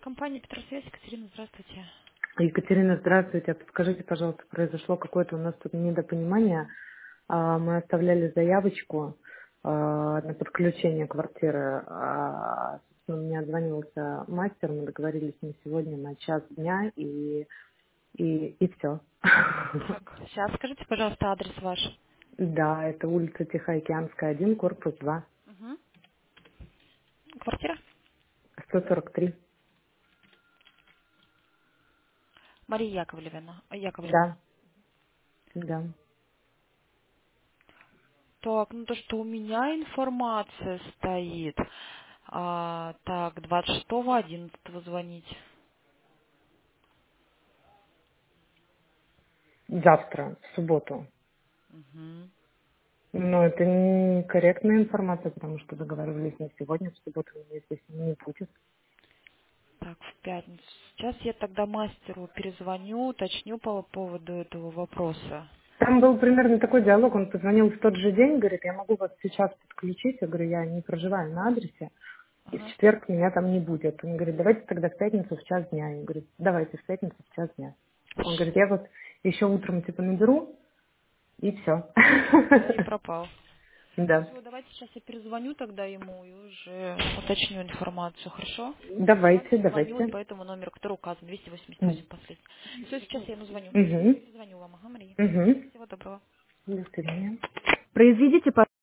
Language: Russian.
Компания Петросвязь, Екатерина, здравствуйте. Екатерина, здравствуйте. Подскажите, пожалуйста, произошло какое-то у нас тут недопонимание. Мы оставляли заявочку на подключение квартиры. Собственно, мне отзвонился мастер, мы договорились с ним сегодня на час дня, и все. Так, сейчас скажите, пожалуйста, адрес ваш. Да, это улица Тихоокеанская, 1, корпус 2, Угу. Квартира? 143. Мария Яковлевна. Яковлевна. Да, да. Так, ну то, что у меня информация стоит. Так, 26.11 звонить. Завтра, в субботу. Угу. Но это некорректная информация, потому что договаривались на сегодня, в субботу меня здесь не будет. Так, в пятницу. Сейчас я тогда мастеру перезвоню, уточню по поводу этого вопроса. Там был примерно такой диалог, он позвонил в тот же день, говорит, я могу вас сейчас подключить, я говорю, я не проживаю на адресе, и в Ага. четверг меня там не будет. Он говорит, давайте тогда в пятницу в час дня. Я говорю, давайте в пятницу в час дня. Он говорит, я вот еще утром типа наберу, и все. И пропал. Да. Все, давайте сейчас я перезвоню тогда ему и уже уточню информацию, хорошо? Давайте, Звоню вот давайте. по этому номеру, который указан, 288 последний. Все, сейчас я ему звоню. Угу. Перезвоню вам, ага, Мария. Угу. Всего доброго. До свидания. Произведите,